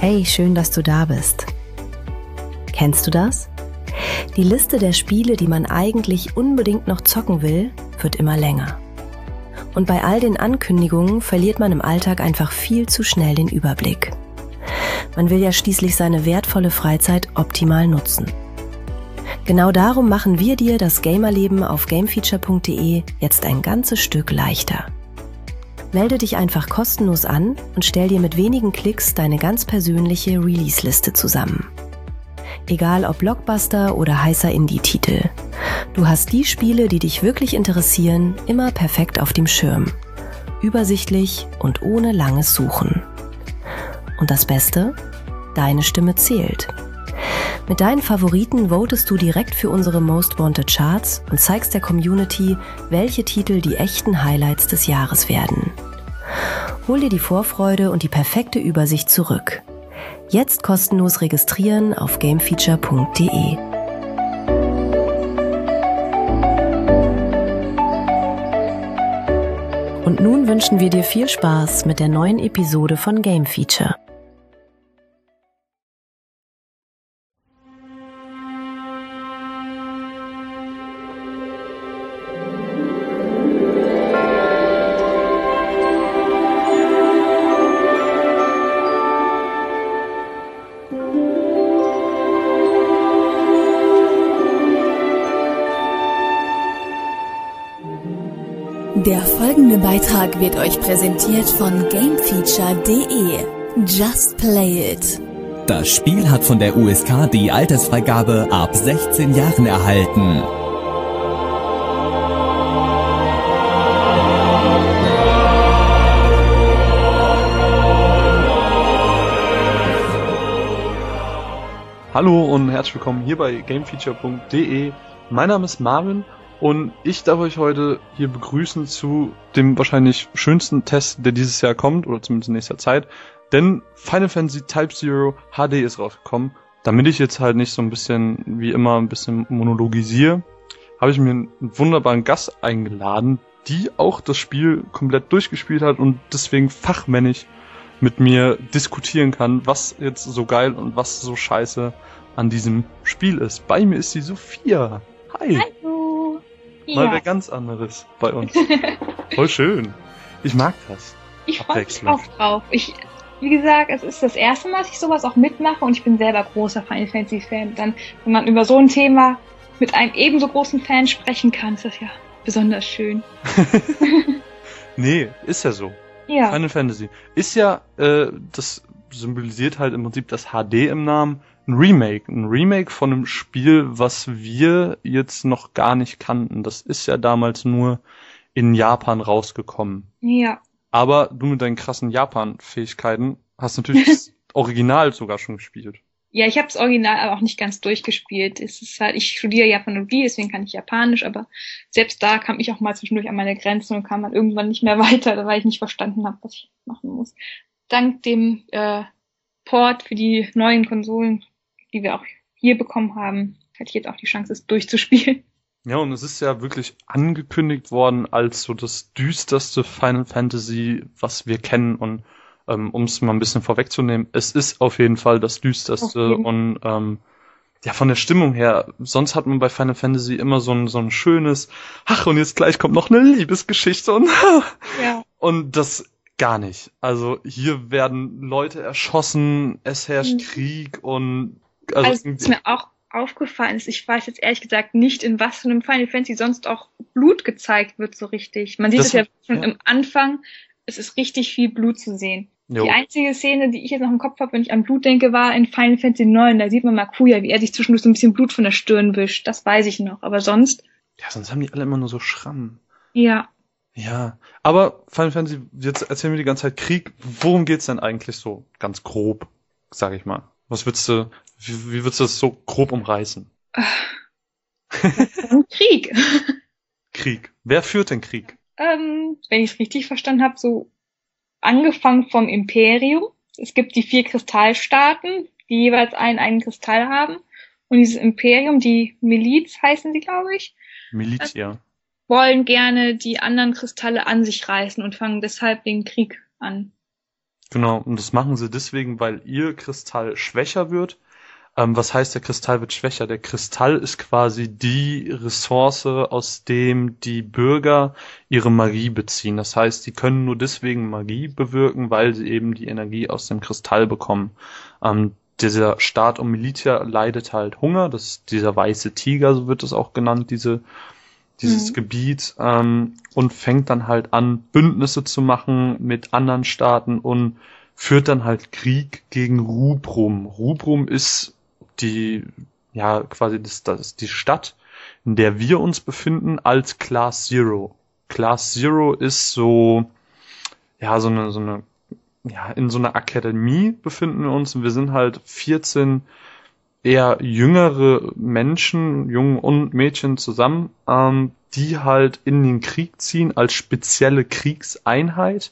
Hey, schön, dass du da bist. Kennst du das? Die Liste der Spiele, die man eigentlich unbedingt noch zocken will, wird immer länger. Und bei all den Ankündigungen verliert man im Alltag einfach viel zu schnell den Überblick. Man will ja schließlich seine wertvolle Freizeit optimal nutzen. Genau darum machen wir dir das Gamerleben auf gamefeature.de jetzt ein ganzes Stück leichter. Melde dich einfach kostenlos an und stell dir mit wenigen Klicks deine ganz persönliche Release-Liste zusammen. Egal ob Blockbuster oder heißer Indie-Titel. Du hast die Spiele, die dich wirklich interessieren, immer perfekt auf dem Schirm. Übersichtlich und ohne langes Suchen. Und das Beste? Deine Stimme zählt. Mit deinen Favoriten votest du direkt für unsere Most Wanted Charts und zeigst der Community, welche Titel die echten Highlights des Jahres werden. Hol dir die Vorfreude und die perfekte Übersicht zurück. Jetzt kostenlos registrieren auf gamefeature.de. Und nun wünschen wir dir viel Spaß mit der neuen Episode von Game Feature. Der folgende Beitrag wird euch präsentiert von gamefeature.de. Just play it. Das Spiel hat von der USK die Altersfreigabe ab 16 Jahren erhalten. Hallo und herzlich willkommen hier bei gamefeature.de. Mein Name ist Marvin. Und ich darf euch heute hier begrüßen zu dem wahrscheinlich schönsten Test, der dieses Jahr kommt, oder zumindest in nächster Zeit. Denn Final Fantasy Type Zero HD ist rausgekommen. Damit ich jetzt halt nicht so ein bisschen, wie immer, ein bisschen monologisiere, habe ich mir einen wunderbaren Gast eingeladen, die auch das Spiel komplett durchgespielt hat und deswegen fachmännisch mit mir diskutieren kann, was jetzt so geil und was so scheiße an diesem Spiel ist. Bei mir ist die Sophia. Hi. Hallo. Mal wer ganz anderes bei uns. Voll schön. Ich mag das. Ich freue mich auch drauf. Wie gesagt, es ist das erste Mal, dass ich sowas auch mitmache und ich bin selber großer Final Fantasy Fan. Dann, wenn man über so ein Thema mit einem ebenso großen Fan sprechen kann, ist das ja besonders schön. Nee, ist ja so. Ja. Final Fantasy ist ja, das symbolisiert halt im Prinzip das HD im Namen. Ein Remake von einem Spiel, was wir jetzt noch gar nicht kannten. Das ist ja damals nur in Japan rausgekommen. Ja. Aber du mit deinen krassen Japan-Fähigkeiten hast natürlich das Original sogar schon gespielt. Ja, ich habe das Original aber auch nicht ganz durchgespielt. Es ist halt, ich studiere Japanologie, deswegen kann ich Japanisch, aber selbst da kam ich auch mal zwischendurch an meine Grenzen und kam dann irgendwann nicht mehr weiter, weil ich nicht verstanden habe, was ich machen muss. Dank dem Port für die neuen Konsolen, die wir auch hier bekommen haben, hätte ich jetzt auch die Chance, es durchzuspielen. Ja, und es ist ja wirklich angekündigt worden als so das düsterste Final Fantasy, was wir kennen. Und um es mal ein bisschen vorwegzunehmen, es ist auf jeden Fall das düsterste. Und ja, von der Stimmung her, sonst hat man bei Final Fantasy immer so ein schönes, ach, und jetzt gleich kommt noch eine Liebesgeschichte und ja. Und das gar nicht. Also hier werden Leute erschossen, es herrscht Krieg und also was mir auch aufgefallen ist, ich weiß jetzt ehrlich gesagt nicht, in was für einem Final Fantasy sonst auch Blut gezeigt wird so richtig. Man sieht es ja schon im Anfang, es ist richtig viel Blut zu sehen. Jo. Die einzige Szene, die ich jetzt noch im Kopf habe, wenn ich an Blut denke, war in Final Fantasy IX. Da sieht man Makuya, wie er sich zwischendurch so ein bisschen Blut von der Stirn wischt. Das weiß ich noch, aber sonst... Ja, sonst haben die alle immer nur so Schrammen. Ja. Ja, aber Final Fantasy, jetzt erzählen wir die ganze Zeit Krieg. Worum geht's denn eigentlich so? Ganz grob, sag ich mal. Was würdest du, wie würdest du das so grob umreißen? Krieg. Krieg. Wer führt den Krieg? Wenn ich es richtig verstanden habe, so angefangen vom Imperium. Es gibt die 4 Kristallstaaten, die jeweils einen eigenen Kristall haben. Und dieses Imperium, die Miliz heißen sie, glaube ich. Miliz, ja. Wollen gerne die anderen Kristalle an sich reißen und fangen deshalb den Krieg an. Genau, und das machen sie deswegen, weil ihr Kristall schwächer wird. Was heißt, der Kristall wird schwächer? Der Kristall ist quasi die Ressource, aus dem die Bürger ihre Magie beziehen. Das heißt, sie können nur deswegen Magie bewirken, weil sie eben die Energie aus dem Kristall bekommen. Dieser Staat um Militia leidet halt Hunger. Das ist dieser weiße Tiger, so wird es auch genannt, dieses Gebiet, und fängt dann halt an, Bündnisse zu machen mit anderen Staaten und führt dann halt Krieg gegen Rubrum. Rubrum ist quasi das ist die Stadt, in der wir uns befinden, als Class Zero. Class Zero ist so eine in so einer Akademie befinden wir uns, und wir sind halt 14 eher jüngere Menschen, Jungen und Mädchen zusammen, die halt in den Krieg ziehen als spezielle Kriegseinheit.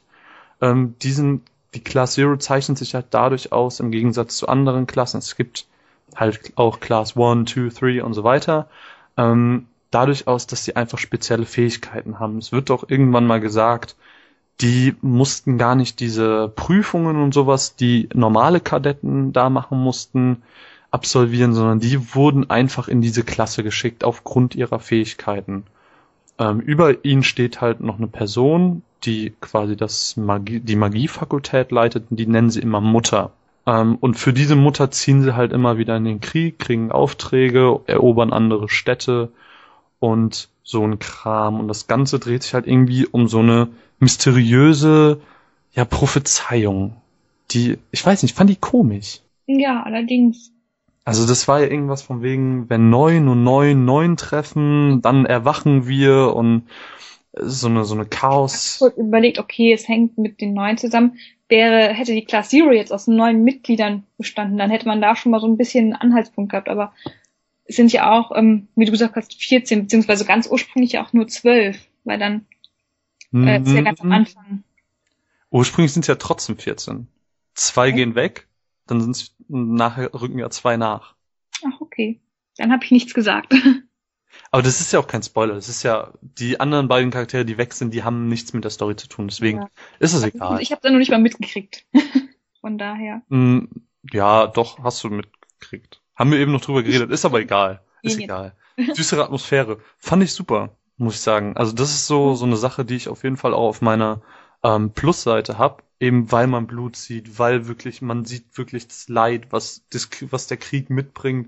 Die Class Zero zeichnet sich halt dadurch aus, im Gegensatz zu anderen Klassen. Es gibt halt auch Class 1, 2, 3 und so weiter. Dadurch aus, dass sie einfach spezielle Fähigkeiten haben. Es wird auch irgendwann mal gesagt, die mussten gar nicht diese Prüfungen und sowas, die normale Kadetten da machen mussten, absolvieren, sondern die wurden einfach in diese Klasse geschickt aufgrund ihrer Fähigkeiten. Über ihnen steht halt noch eine Person, die quasi die Magiefakultät leitet, und die nennen sie immer Mutter. Und für diese Mutter ziehen sie halt immer wieder in den Krieg, kriegen Aufträge, erobern andere Städte und so ein Kram. Und das Ganze dreht sich halt irgendwie um so eine mysteriöse, Prophezeiung. Ich weiß nicht, fand die komisch. Ja, allerdings. Also das war ja irgendwas von wegen, wenn 9 und 9 9 treffen, dann erwachen wir, und so eine Chaos. Ich habe überlegt, okay, es hängt mit den 9 zusammen. Hätte die Class Zero jetzt aus 9 Mitgliedern bestanden, dann hätte man da schon mal so ein bisschen einen Anhaltspunkt gehabt. Aber es sind ja auch, wie du gesagt hast, 14, beziehungsweise ganz ursprünglich ja auch nur 12, weil dann ist ja ganz am Anfang. Ursprünglich sind es ja trotzdem 14. 2 gehen weg, dann nachher rücken ja 2 nach. Ach, okay. Dann habe ich nichts gesagt. Aber das ist ja auch kein Spoiler. Das ist ja, die anderen beiden Charaktere, die weg sind, die haben nichts mit der Story zu tun. Deswegen ist es egal. Ich habe da noch nicht mal mitgekriegt. Von daher. Ja, doch, hast du mitgekriegt. Haben wir eben noch drüber geredet. Ist aber egal. Ist egal. Düstere Atmosphäre. Fand ich super, muss ich sagen. Also das ist so eine Sache, die ich auf jeden Fall auch auf meiner Plusseite habe. Eben weil man Blut sieht, weil man sieht wirklich das Leid, was der Krieg mitbringt.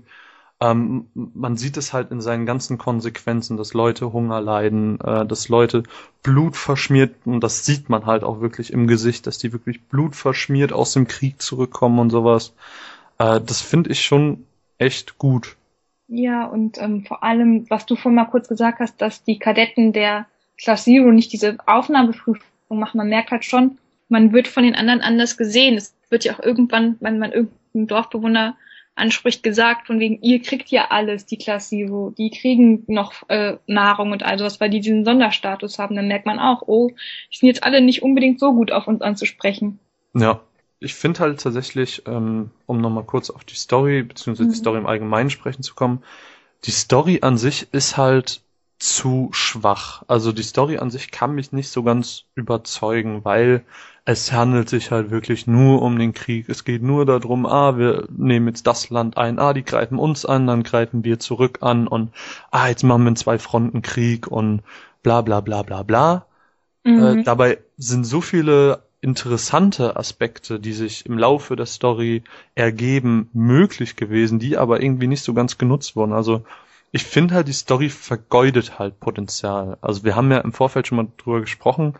Man sieht es halt in seinen ganzen Konsequenzen, dass Leute Hunger leiden, dass Leute Blut verschmiert, und das sieht man halt auch wirklich im Gesicht, dass die wirklich blutverschmiert aus dem Krieg zurückkommen und sowas. Das finde ich schon echt gut. Ja, und vor allem, was du vorhin mal kurz gesagt hast, dass die Kadetten der Class Zero nicht diese Aufnahmeprüfung machen. Man merkt halt schon, man wird von den anderen anders gesehen. Es wird ja auch irgendwann, wenn man irgendeinen Dorfbewohner anspricht, gesagt, von wegen, ihr kriegt ja alles, die Class Zero, die kriegen noch Nahrung und all sowas, weil die diesen Sonderstatus haben. Dann merkt man auch, oh, die sind jetzt alle nicht unbedingt so gut auf uns anzusprechen. Ja, ich finde halt tatsächlich, um nochmal kurz auf die Story, beziehungsweise die Story im Allgemeinen sprechen zu kommen, die Story an sich ist halt zu schwach. Also die Story an sich kann mich nicht so ganz überzeugen, weil es handelt sich halt wirklich nur um den Krieg. Es geht nur darum, wir nehmen jetzt das Land ein, die greifen uns an, dann greifen wir zurück an, und jetzt machen wir einen 2-Fronten-Krieg und bla bla bla bla bla. Dabei sind so viele interessante Aspekte, die sich im Laufe der Story ergeben, möglich gewesen, die aber irgendwie nicht so ganz genutzt wurden. Also ich finde halt, die Story vergeudet halt Potenzial. Also wir haben ja im Vorfeld schon mal drüber gesprochen,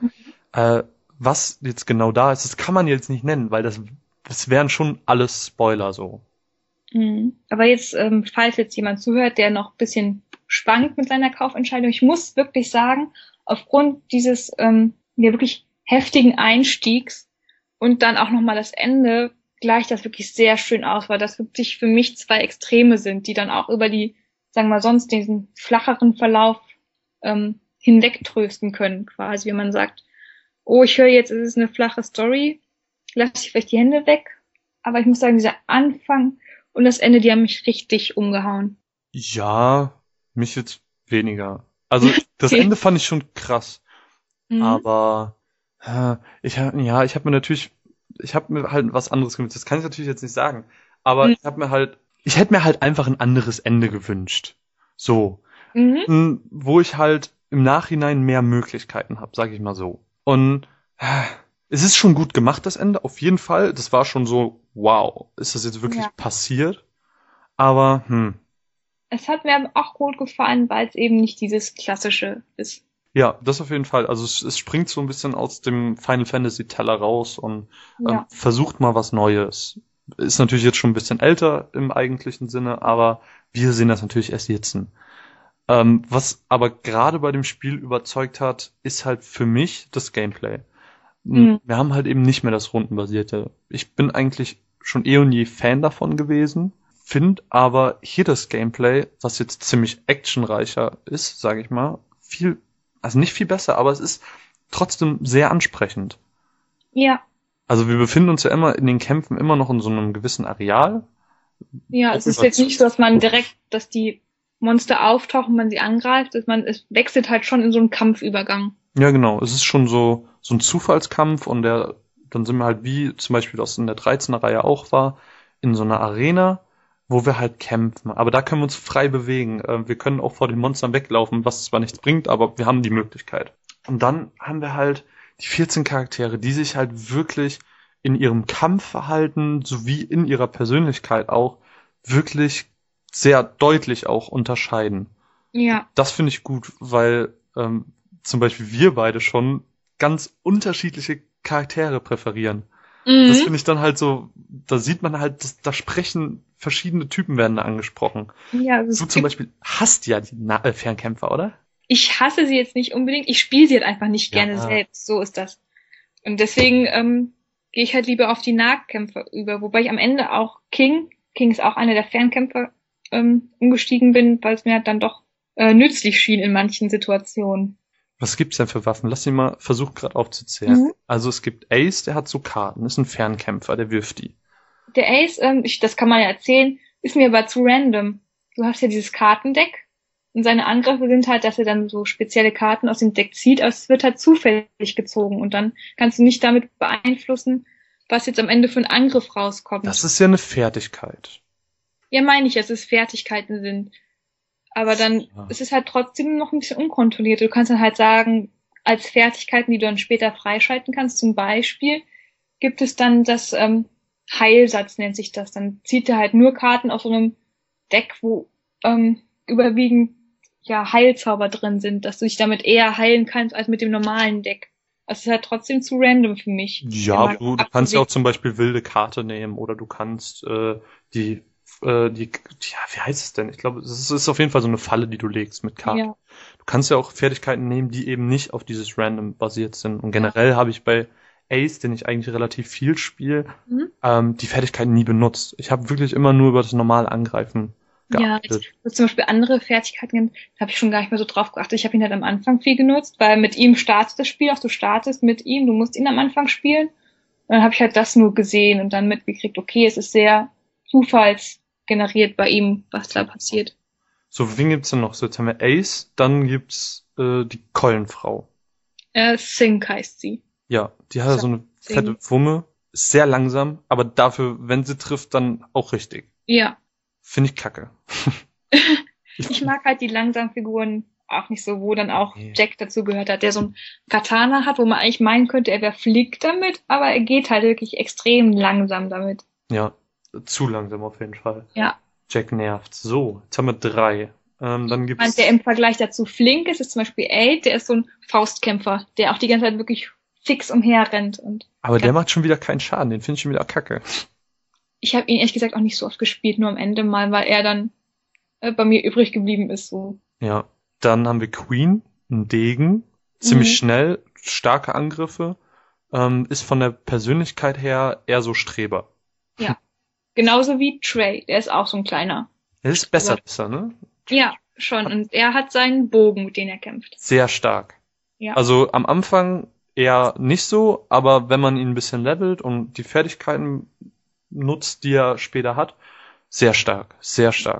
was jetzt genau da ist. Das kann man jetzt nicht nennen, weil das wären schon alles Spoiler so. Aber jetzt, falls jetzt jemand zuhört, der noch ein bisschen schwankt mit seiner Kaufentscheidung, ich muss wirklich sagen, aufgrund dieses wirklich heftigen Einstiegs und dann auch nochmal das Ende, gleicht das wirklich sehr schön aus, weil das wirklich für mich 2 Extreme sind, die dann auch über die, sagen wir sonst, diesen flacheren Verlauf hinwegtrösten können, quasi, wenn man sagt, oh, ich höre jetzt, es ist eine flache Story, lasse ich vielleicht die Hände weg, aber ich muss sagen, dieser Anfang und das Ende, die haben mich richtig umgehauen. Ja, mich jetzt weniger. Also das Ende fand ich schon krass, aber ich habe mir natürlich ich habe mir halt was anderes gewünscht. Das kann ich natürlich jetzt nicht sagen. Aber ich hätte mir halt einfach ein anderes Ende gewünscht. So. Wo ich halt im Nachhinein mehr Möglichkeiten habe, sage ich mal so. Und es ist schon gut gemacht, das Ende, auf jeden Fall. Das war schon so, wow, ist das jetzt wirklich passiert? Aber, Es hat mir auch gut gefallen, weil es eben nicht dieses Klassische ist. Ja, das auf jeden Fall. Also es springt so ein bisschen aus dem Final Fantasy Teller raus und versucht mal was Neues. Ist natürlich jetzt schon ein bisschen älter im eigentlichen Sinne, aber wir sehen das natürlich erst jetzt. Was aber gerade bei dem Spiel überzeugt hat, ist halt für mich das Gameplay. Wir haben halt eben nicht mehr das Rundenbasierte. Ich bin eigentlich schon eh und je Fan davon gewesen, finde aber hier das Gameplay, was jetzt ziemlich actionreicher ist, sage ich mal, also nicht viel besser, aber es ist trotzdem sehr ansprechend. Ja. Also wir befinden uns ja immer in den Kämpfen immer noch in so einem gewissen Areal. Ja, es ist jetzt nicht so, dass die Monster auftauchen, man sie angreift, es wechselt halt schon in so einen Kampfübergang. Ja, genau. Es ist schon so ein Zufallskampf und dann sind wir halt, wie zum Beispiel das in der 13er Reihe auch war, in so einer Arena, wo wir halt kämpfen. Aber da können wir uns frei bewegen. Wir können auch vor den Monstern weglaufen, was zwar nichts bringt, aber wir haben die Möglichkeit. Und dann haben wir halt die 14 Charaktere, die sich halt wirklich in ihrem Kampfverhalten sowie in ihrer Persönlichkeit auch wirklich sehr deutlich auch unterscheiden. Ja. Das finde ich gut, weil zum Beispiel wir beide schon ganz unterschiedliche Charaktere präferieren. Das finde ich dann halt so, da sieht man halt, da sprechen verschiedene Typen werden da angesprochen. Ja, du zum Beispiel hasst ja die Fernkämpfer, oder? Ich hasse sie jetzt nicht unbedingt, ich spiele sie halt einfach nicht gerne selbst, so ist das. Und deswegen gehe ich halt lieber auf die Nahkämpfer über, wobei ich am Ende auch King ist auch einer der Fernkämpfer, umgestiegen bin, weil es mir halt dann doch nützlich schien in manchen Situationen. Was gibt's denn für Waffen? Lass mich mal versuchen gerade aufzuzählen. Also es gibt Ace, der hat so Karten, ist ein Fernkämpfer, der wirft die. Der Ace, das kann man ja erzählen, ist mir aber zu random. Du hast ja dieses Kartendeck und seine Angriffe sind halt, dass er dann so spezielle Karten aus dem Deck zieht, aber es wird halt zufällig gezogen und dann kannst du nicht damit beeinflussen, was jetzt am Ende für ein Angriff rauskommt. Das ist ja eine Fertigkeit. Ja, meine ich, dass es Fertigkeiten sind. Aber dann ist es halt trotzdem noch ein bisschen unkontrolliert. Du kannst dann halt sagen, als Fertigkeiten, die du dann später freischalten kannst, zum Beispiel, gibt es dann das Heilsatz, nennt sich das. Dann zieht er halt nur Karten aus so einem Deck, wo überwiegend Heilzauber drin sind, dass du dich damit eher heilen kannst als mit dem normalen Deck. Das ist halt trotzdem zu random für mich. Ja, du kannst ja auch zum Beispiel wilde Karte nehmen oder du kannst wie heißt es denn? Ich glaube, es ist auf jeden Fall so eine Falle, die du legst mit Karten. Ja. Du kannst ja auch Fertigkeiten nehmen, die eben nicht auf dieses Random basiert sind. Und generell habe ich bei Ace, den ich eigentlich relativ viel spiele, die Fertigkeiten nie benutzt. Ich habe wirklich immer nur über das normale Angreifen geachtet. Ja, zum Beispiel andere Fertigkeiten, da habe ich schon gar nicht mehr so drauf geachtet. Ich habe ihn halt am Anfang viel genutzt, weil mit ihm startet das Spiel, auch du startest mit ihm, du musst ihn am Anfang spielen. Und dann habe ich halt das nur gesehen und dann mitgekriegt, okay, es ist sehr zufallsgeneriert bei ihm, was da passiert. So, wen gibt's denn noch? So, jetzt haben wir Ace, dann gibt's die Keulenfrau. Sink heißt sie. Ja, die hat so eine fette Wumme, ist sehr langsam, aber dafür, wenn sie trifft, dann auch richtig. Ja. Finde ich kacke. Ich mag halt die langsamen Figuren auch nicht so, wo dann auch Jack dazu gehört hat, der so ein Katana hat, wo man eigentlich meinen könnte, er wäre flink damit, aber er geht halt wirklich extrem langsam damit. Ja, zu langsam auf jeden Fall. Ja. Jack nervt. So, jetzt haben wir 3. Dann gibt's... Der im Vergleich dazu flink ist zum Beispiel 8, der ist so ein Faustkämpfer, der auch die ganze Zeit wirklich fix umherrennt. Aber der macht schon wieder keinen Schaden, den finde ich schon wieder kacke. Ich habe ihn ehrlich gesagt auch nicht so oft gespielt, nur am Ende mal, weil er dann bei mir übrig geblieben ist. So. Ja, dann haben wir Queen, einen Degen, ziemlich schnell, starke Angriffe, ist von der Persönlichkeit her eher so Streber. Ja, genauso wie Trey, der ist auch so ein kleiner. Er ist besser, ne? Ja, schon. Und er hat seinen Bogen, mit dem er kämpft. Sehr stark. Ja. Also am Anfang eher nicht so, aber wenn man ihn ein bisschen levelt und die Fertigkeiten nutzt, die er später hat, sehr stark, sehr stark.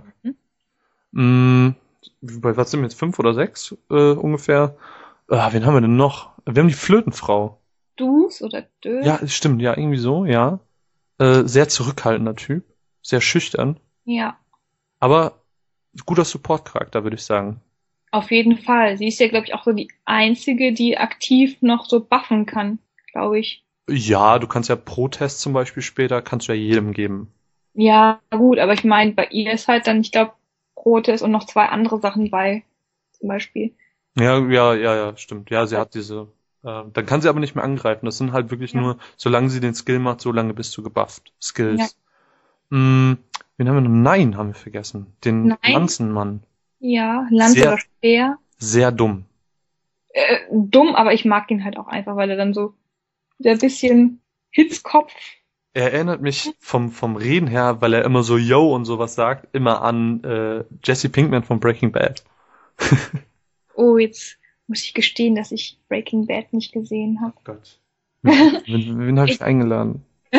Bei was sind wir jetzt, 5 oder 6 ungefähr? Wen haben wir denn noch? Wir haben die Flötenfrau. Dus oder Dö. Ja, stimmt, ja, irgendwie so, ja. Sehr zurückhaltender Typ, sehr schüchtern, Ja, aber guter Support-Charakter, würde ich sagen. auf jeden Fall. Sie ist ja, glaube ich, auch so die einzige, die aktiv noch so buffen kann, glaube ich. Ja, du kannst ja Protest zum Beispiel später, kannst du ja jedem geben. Ja, gut, aber ich meine, bei ihr ist halt dann, ich glaube, Protest und noch 2 andere Sachen bei, zum Beispiel. Ja, stimmt. Ja, sie hat diese, dann kann sie aber nicht mehr angreifen. Das sind halt wirklich Ja. nur, solange sie den Skill macht, solange bist du gebufft. Ja. Skills. Wen haben wir noch? Nein, haben wir vergessen. Den Nein. Lanzenmann. Ja, Lanze Sehr- oder Speer. Sehr dumm. Dumm, aber ich mag ihn halt auch einfach, weil er dann so der bisschen Hitzkopf. Er erinnert mich vom Reden her, weil er immer so Yo und sowas sagt, immer an Jesse Pinkman von Breaking Bad. Oh, jetzt muss ich gestehen, dass ich Breaking Bad nicht gesehen habe. Gott. Wen habe ich eingeladen?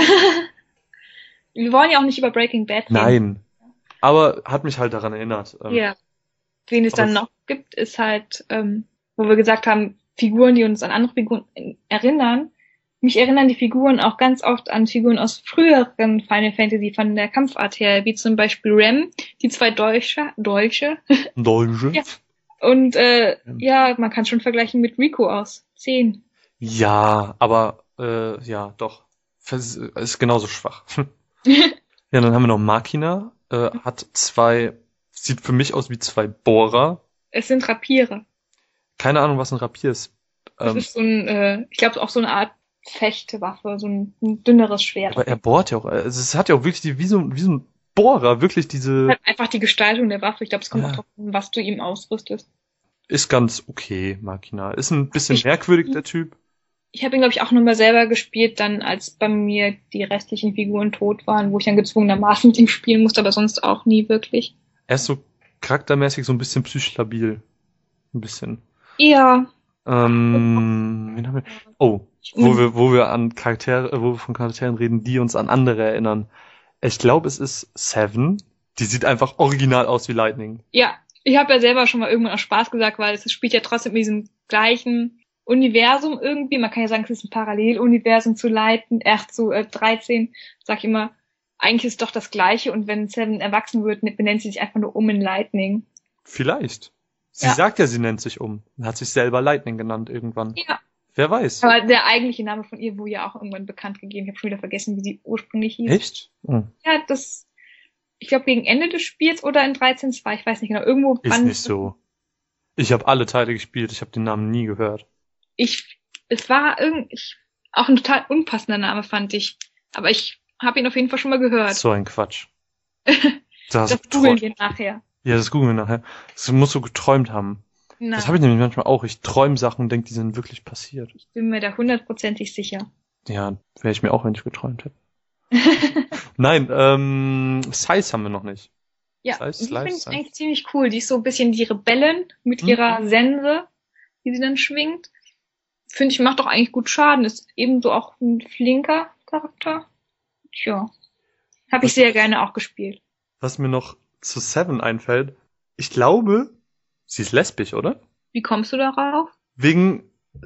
Wir wollen ja auch nicht über Breaking Bad reden. Nein. Aber hat mich halt daran erinnert. Ja. Wen es aber dann noch gibt, ist halt, wo wir gesagt haben, Figuren, die uns an andere Figuren erinnern. Mich erinnern die Figuren auch ganz oft an Figuren aus früheren Final Fantasy von der Kampfart her, wie zum Beispiel Rem, die 2 Dolche. Deutsche? Ja. Und ja, man kann schon vergleichen mit Rico aus 10. Ja, aber ja, doch. Ist genauso schwach. Ja, dann haben wir noch Machina. Hat 2, sieht für mich aus wie 2 Bohrer. Es sind Rapiere. Keine Ahnung, was ein Rapier ist. Das ist so ein, ich glaube auch so eine Art Fechtewaffe, so ein dünneres Schwert. Aber er bohrt ja auch. Also es hat ja auch wirklich wie so ein Bohrer, wirklich diese. Halt einfach die Gestaltung der Waffe. Ich glaube, es kommt Ja. auch drauf an, was du ihm ausrüstest. Ist ganz okay, Machina. Ist ein bisschen merkwürdig, der Typ. Ich habe ihn, glaube ich, auch nur mal selber gespielt, dann als bei mir die restlichen Figuren tot waren, wo ich dann gezwungenermaßen mit ihm spielen musste, aber sonst auch nie wirklich. Er ist so charaktermäßig so ein bisschen psychisch labil. Ein bisschen. Ja. Wen haben wir? Oh, wo wir an Charaktere, wo wir von Charakteren reden, die uns an andere erinnern. Ich glaube, es ist Seven. Die sieht einfach original aus wie Lightning. Ja, ich habe ja selber schon mal irgendwann aus Spaß gesagt, weil es spielt ja trotzdem mit diesem gleichen Universum irgendwie. Man kann ja sagen, es ist ein Paralleluniversum zu zu 13. Sag ich immer, eigentlich ist es doch das Gleiche und wenn Seven erwachsen wird, benennt sie sich einfach nur in Lightning. Vielleicht. Sie Ja. sagt ja, sie nennt sich um. Und hat sich selber Lightning genannt irgendwann. Ja. Wer weiß. Aber der eigentliche Name von ihr wurde ja auch irgendwann bekannt gegeben. Ich habe schon wieder vergessen, wie sie ursprünglich hieß. Echt? Oh. Ja, ich glaube gegen Ende des Spiels oder in 13.2, ich weiß nicht genau, irgendwo Ist nicht so. Ich habe alle Teile gespielt, ich habe den Namen nie gehört. Es war auch ein total unpassender Name, fand ich. Aber ich habe ihn auf jeden Fall schon mal gehört. So ein Quatsch. Das googeln wir nachher. Ja, das googeln wir nachher. Das muss so geträumt haben. Nein, Das habe ich nämlich manchmal auch. Ich träume Sachen und denke, die sind wirklich passiert. ich bin mir da 100%ig sicher. Ja, wäre ich mir auch, wenn ich geträumt hätte. Nein, Size haben wir noch nicht. Ja, Slice, die finde ich Slice. eigentlich ziemlich cool. Die ist so ein bisschen die Rebellin mit ihrer Sense, die sie dann schwingt. Finde ich, macht doch eigentlich gut Schaden. Ist ebenso auch ein flinker Charakter. Tja. Habe ich sehr gerne auch gespielt. Was mir noch zu Seven einfällt, ich glaube, sie ist lesbisch, oder? Wie kommst du darauf? Wegen,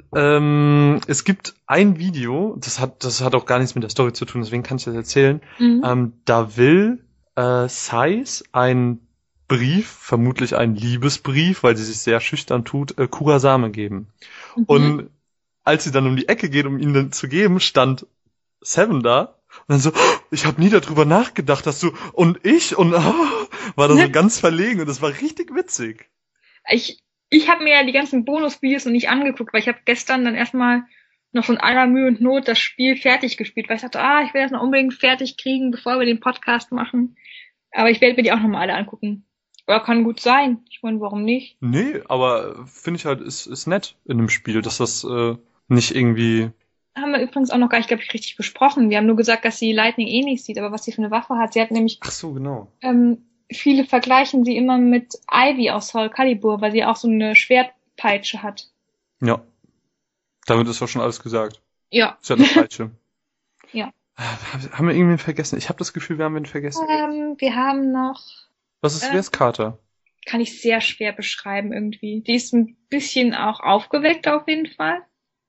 es gibt ein Video, das hat auch gar nichts mit der Story zu tun, deswegen kann ich das erzählen. Da will Sais einen Brief, vermutlich einen Liebesbrief, weil sie sich sehr schüchtern tut, Kurasame geben. Und als sie dann um die Ecke geht, um ihn dann zu geben, stand Seven da. Und dann so, oh, ich habe nie darüber nachgedacht, dass du und ich und war da so ganz verlegen und das war richtig witzig. Ich habe mir ja die ganzen Bonusvideos noch nicht angeguckt, weil ich habe gestern dann erstmal noch so in aller Mühe und Not das Spiel fertig gespielt, weil ich dachte, ich will das noch unbedingt fertig kriegen, bevor wir den Podcast machen. Aber ich werde mir die auch nochmal alle angucken. Aber kann gut sein. Ich meine, warum nicht? Nee, aber finde ich halt, ist nett in dem Spiel, dass das nicht irgendwie... Haben wir übrigens auch noch gar nicht, glaube ich, richtig besprochen. Wir haben nur gesagt, dass sie Lightning eh nicht sieht, aber was sie für eine Waffe hat. Sie hat nämlich... Ach so, genau. Viele vergleichen sie immer mit Ivy aus Soul Calibur, weil sie auch so eine Schwertpeitsche hat. Ja. Damit ist doch schon alles gesagt. Ja. Sie hat eine Peitsche. Ja. Haben wir irgendwen vergessen? Ich habe das Gefühl, wir haben wen vergessen. Wir haben noch... Wer ist Carter? Kann ich sehr schwer beschreiben irgendwie. Die ist ein bisschen auch aufgeweckt auf jeden Fall.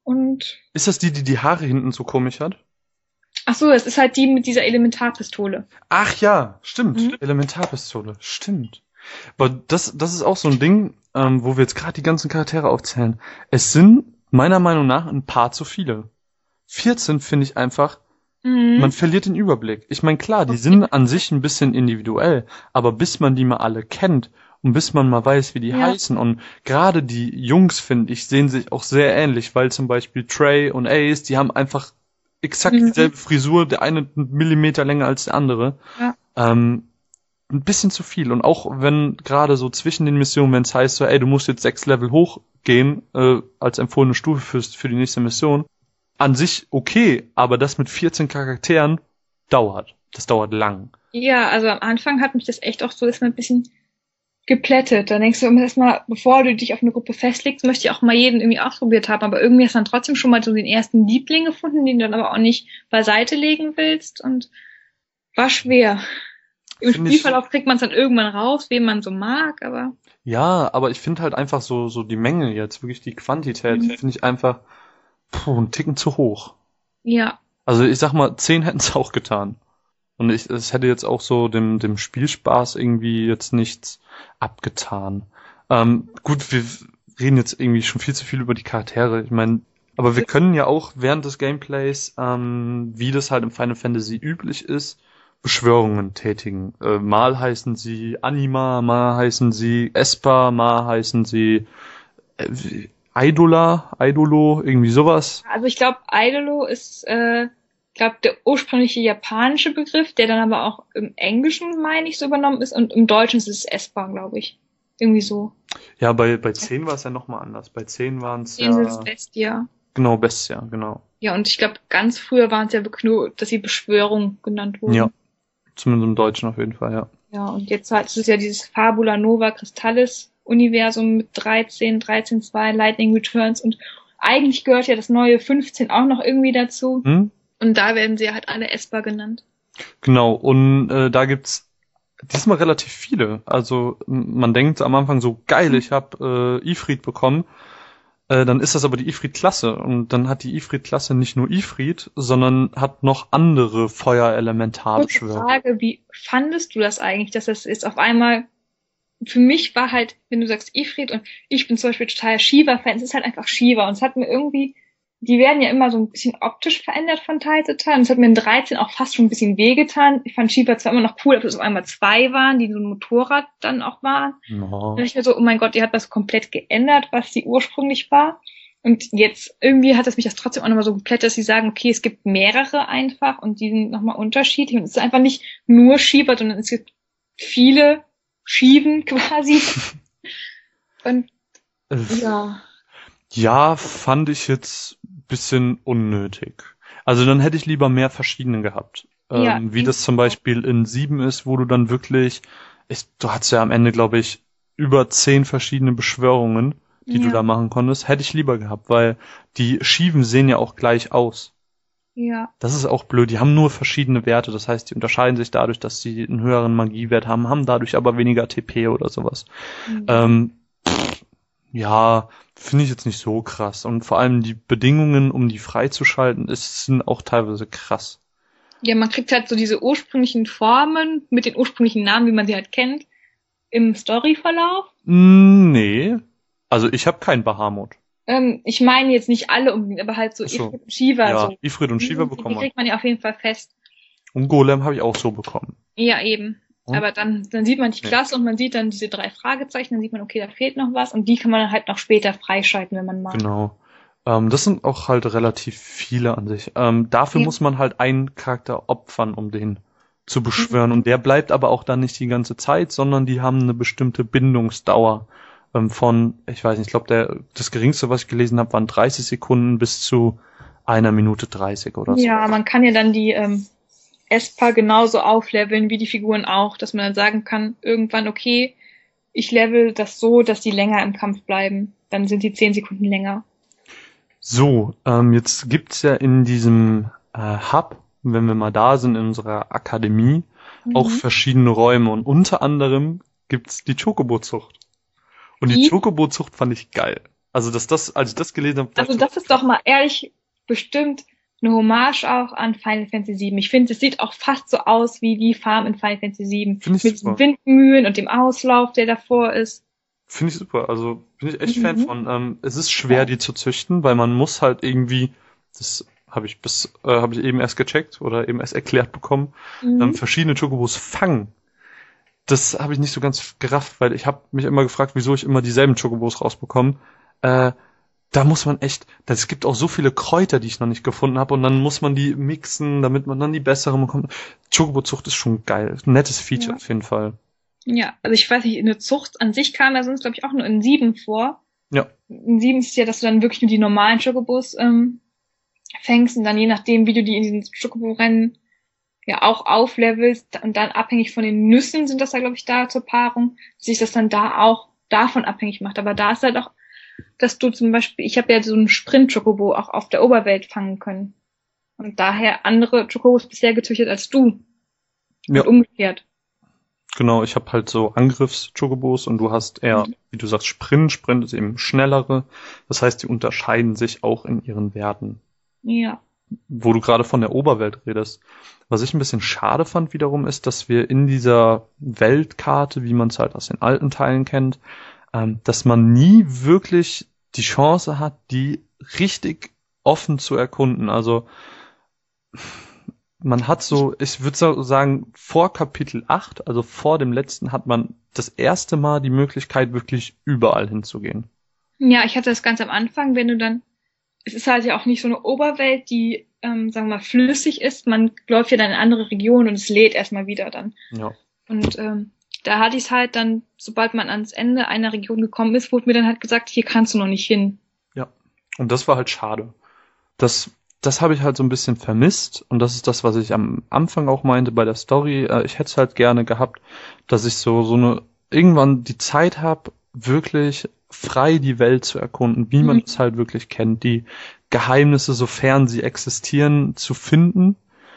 Und Ist das die Haare hinten so komisch hat? ach so, es ist halt die mit dieser Elementarpistole. Ach ja, stimmt. Mhm. Elementarpistole, stimmt. Aber das ist auch so ein Ding, wo wir jetzt gerade die ganzen Charaktere aufzählen. Es sind meiner Meinung nach ein paar zu viele. 14 finde ich einfach, man verliert den Überblick. Ich meine, klar, die sind an sich ein bisschen individuell, aber bis man die mal alle kennt und bis man mal weiß, wie die heißen, und gerade die Jungs, finde ich, sehen sich auch sehr ähnlich, weil zum Beispiel Trey und Ace, die haben einfach exakt dieselbe Frisur, der eine 1 Millimeter länger als der andere. Ja. Ein bisschen zu viel. Und auch wenn gerade so zwischen den Missionen, wenn es heißt so, ey, du musst jetzt 6 Level hochgehen, als empfohlene Stufe für die nächste Mission, an sich okay, aber das mit 14 Charakteren dauert. Das dauert lang. Ja, also am Anfang hat mich das echt auch so erstmal ein bisschen geplättet. Da denkst du immer erstmal, bevor du dich auf eine Gruppe festlegst, möchte ich auch mal jeden irgendwie ausprobiert haben. Aber irgendwie hast du dann trotzdem schon mal so den ersten Liebling gefunden, den du dann aber auch nicht beiseite legen willst. Und war schwer. Im Spielverlauf kriegt man es dann irgendwann raus, wen man so mag, aber... Ja, aber ich finde halt einfach so die Menge jetzt, wirklich die Quantität, finde ich einfach einen Ticken zu hoch. Ja. Also ich sag mal, 10 hätten es auch getan. Und es hätte jetzt auch so dem Spielspaß irgendwie jetzt nichts abgetan. Gut, wir reden jetzt irgendwie schon viel zu viel über die Charaktere. Ich meine, aber wir können ja auch während des Gameplays, wie das halt im Final Fantasy üblich ist, Beschwörungen tätigen. Mal heißen sie Anima, mal heißen sie Esper, mal heißen sie Idolo, irgendwie sowas. Also ich glaube, Idolo ist, der ursprüngliche japanische Begriff, der dann aber auch im Englischen, meine ich, so übernommen ist, und im Deutschen ist es Esper, glaube ich. Irgendwie so. Ja, bei 10 war es ja nochmal anders. Bei 10 waren es ja... Dieses Bestia. Genau, Bestia, genau. Ja, und ich glaube, ganz früher waren es ja wirklich nur, dass sie Beschwörung genannt wurden. Ja, zumindest im Deutschen auf jeden Fall, ja. Ja, und jetzt halt ist es ja dieses Fabula Nova Crystallis Universum mit 13.2, Lightning Returns, und eigentlich gehört ja das neue 15 auch noch irgendwie dazu. Und da werden sie halt alle Esper genannt. Genau, und da gibt's diesmal relativ viele. Also man denkt am Anfang so, geil, ich habe Ifrit bekommen. Dann ist das aber die Ifrit-Klasse. Und dann hat die Ifrit-Klasse nicht nur Ifrit, sondern hat noch andere Feuerelementarbeschwörer. Frage, wie fandest du das eigentlich, dass das jetzt auf einmal... Für mich war halt, wenn du sagst Ifrit, und ich bin zum Beispiel total Shiva-Fan, es ist halt einfach Shiva, und es hat mir irgendwie, die werden ja immer so ein bisschen optisch verändert von Teil zu Teil, und es hat mir in 13 auch fast schon ein bisschen wehgetan. Ich fand Shiva zwar immer noch cool, aber es auf einmal 2 waren, die so ein Motorrad dann auch waren. No. Da dachte ich mir so, oh mein Gott, die hat das komplett geändert, was die ursprünglich war. Und jetzt irgendwie hat es mich das trotzdem auch nochmal so geplättet, dass sie sagen, okay, es gibt mehrere einfach, und die sind nochmal unterschiedlich, und es ist einfach nicht nur Shiva, sondern es gibt viele Schieben quasi. Und ja. Ja, fand ich jetzt ein bisschen unnötig. Also dann hätte ich lieber mehr verschiedene gehabt. Wie das zum Beispiel in 7 ist, wo du dann wirklich, du hattest ja am Ende, glaube ich, über 10 verschiedene Beschwörungen, die du da machen konntest. Hätte ich lieber gehabt, weil die Schieben sehen ja auch gleich aus. Ja. Das ist auch blöd. Die haben nur verschiedene Werte. Das heißt, die unterscheiden sich dadurch, dass sie einen höheren Magiewert haben dadurch aber weniger TP oder sowas. Ja, finde ich jetzt nicht so krass. Und vor allem die Bedingungen, um die freizuschalten, sind auch teilweise krass. Ja, man kriegt halt so diese ursprünglichen Formen mit den ursprünglichen Namen, wie man sie halt kennt, im Storyverlauf. Nee. Also ich habe kein Bahamut. Ich meine jetzt nicht alle unbedingt, aber halt so Achso. Ifrit und Shiva. Ja, so. Ifrit und Shiva bekommen Die kriegt man ja auf jeden Fall fest. Und Golem habe ich auch so bekommen. Ja, eben. Hm? Aber dann sieht man die Klasse und man sieht dann diese 3 Fragezeichen, dann sieht man, okay, da fehlt noch was, und die kann man dann halt noch später freischalten, wenn man mag. Genau. Das sind auch halt relativ viele an sich. Dafür muss man halt einen Charakter opfern, um den zu beschwören. Und der bleibt aber auch dann nicht die ganze Zeit, sondern die haben eine bestimmte Bindungsdauer von, ich weiß nicht, ich glaube, das geringste, was ich gelesen habe, waren 30 Sekunden bis zu 1 Minute 30 oder so. Ja, man kann ja dann die Esper genauso aufleveln wie die Figuren auch, dass man dann sagen kann, irgendwann, okay, ich level das so, dass die länger im Kampf bleiben. Dann sind die 10 Sekunden länger. So, jetzt gibt's ja in diesem Hub, wenn wir mal da sind, in unserer Akademie, auch verschiedene Räume, und unter anderem gibt's die Chocobo-Zucht. Und die Chocobo-Zucht fand ich geil. Also als ich das gelesen habe, Also das ist doch mal ehrlich bestimmt eine Hommage auch an Final Fantasy VII. Ich finde, es sieht auch fast so aus wie die Farm in Final Fantasy VII. Finde ich Mit super. den Windmühlen und dem Auslauf, der davor ist. Finde ich super. Also bin ich echt Fan von. Es ist schwer, die zu züchten, weil man muss halt irgendwie, das habe ich eben erst gecheckt oder eben erst erklärt bekommen, verschiedene Chocobos fangen. Das habe ich nicht so ganz gerafft, weil ich habe mich immer gefragt, wieso ich immer dieselben Chocobos rausbekomme. Da muss man echt, es gibt auch so viele Kräuter, die ich noch nicht gefunden habe, und dann muss man die mixen, damit man dann die besseren bekommt. Chocobo-Zucht ist schon geil. Nettes Feature auf jeden Fall. Ja, also ich weiß nicht, eine Zucht an sich kam ja sonst, glaube ich, auch nur in 7 vor. Ja. In 7 ist ja, dass du dann wirklich nur die normalen Chocobos fängst und dann je nachdem, wie du die in diesen Chocobo-Rennen ja auch auflevelst und dann abhängig von den Nüssen sind das da, glaube ich, da zur Paarung, dass sich das dann da auch davon abhängig macht. Aber da ist halt auch, dass du zum Beispiel, ich habe ja so einen Sprint-Chocobo auch auf der Oberwelt fangen können. Und daher andere Chocobos bisher gezüchtet als du. Ja. Und umgekehrt. Genau, ich habe halt so Angriffs-Chocobos und du hast eher, wie du sagst, Sprint. Sprint ist eben schnellere. Das heißt, die unterscheiden sich auch in ihren Werten. Ja. Wo du gerade von der Oberwelt redest. Was ich ein bisschen schade fand wiederum ist, dass wir in dieser Weltkarte, wie man es halt aus den alten Teilen kennt, dass man nie wirklich die Chance hat, die richtig offen zu erkunden. Also man hat so, ich würde so sagen, vor Kapitel 8, also vor dem letzten, hat man das erste Mal die Möglichkeit, wirklich überall hinzugehen. Ja, ich hatte das ganz am Anfang, wenn du dann, es ist halt ja auch nicht so eine Oberwelt, die, sagen wir mal, flüssig ist. Man läuft ja dann in andere Regionen und es lädt erstmal wieder dann. Ja. Und da hatte ich es halt dann, sobald man ans Ende einer Region gekommen ist, wurde mir dann halt gesagt, hier kannst du noch nicht hin. Ja, und das war halt schade. Das habe ich halt so ein bisschen vermisst, und das ist das, was ich am Anfang auch meinte bei der Story. Ich hätte es halt gerne gehabt, dass ich so eine irgendwann die Zeit habe, wirklich frei die Welt zu erkunden, wie man es halt wirklich kennt, die Geheimnisse, sofern sie existieren, zu finden.